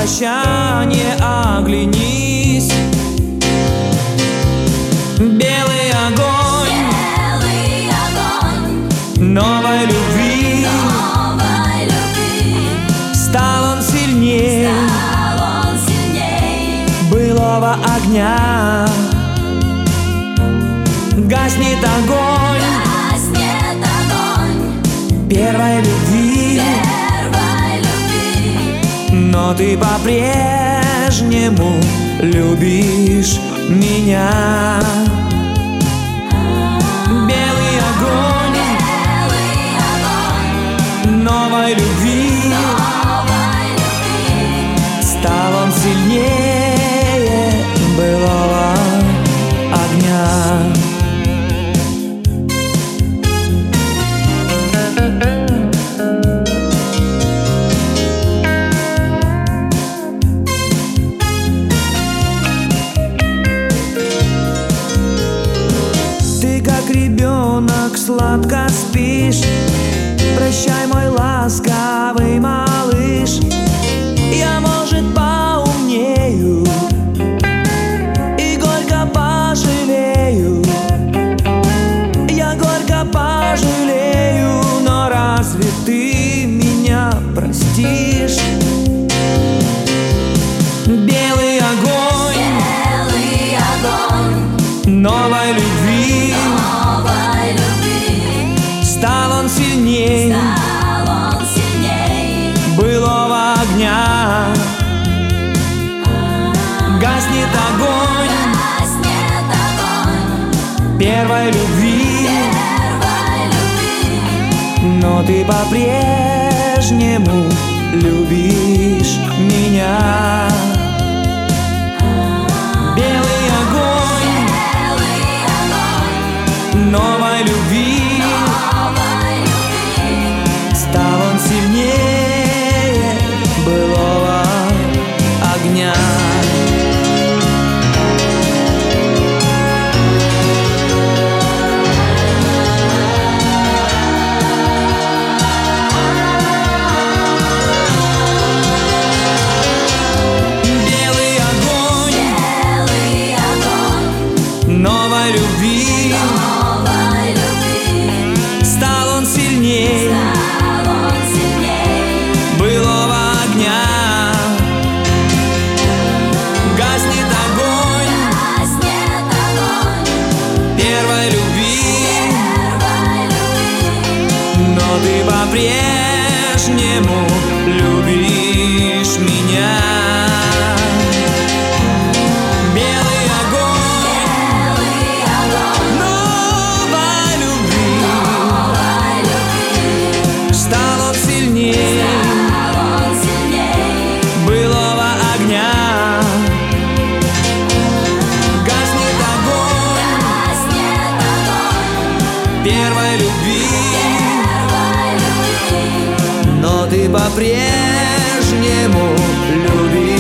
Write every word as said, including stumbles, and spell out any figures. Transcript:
прощание оглянись. Белый огонь, белый огонь новой любви, новой любви. стал он сильнее Стал он сильней былого огня. Гаснет огонь гаснет огонь первой любви, первой любви. но ты по-прежнему любишь меня. Белый огонь Белый огонь новой любви, новой любви. стал он сильнее былого огня. Ты как ребенок сладко спишь, прощай, мой ласковый малыш. Я, может, поумнею и горько пожалею. Я горько пожалею, но разве ты меня простишь? Белый огонь Белый огонь новой любви, новой любви. стал он сильней Стал он сильней былого огня. Гаснет огонь гаснет огонь первой любви, первой любви. но ты по-прежнему любишь меня. Белый огонь Белый огонь новой любви, новой любви. стал он сильнее былого огня. Белый огонь Белый огонь новой любви, новой любви. стал он сильней Стал он сильней былого огня. Гаснет огонь гаснет огонь первой любви, первой любви. но ты по-прежнему любишь меня. Белый огонь Белый огонь новой любви, новой любви. стал он сильней Стал он сильней былого огня. Гаснет огонь гаснет огонь первой любви, первой любви. но ты по-прежнему любишь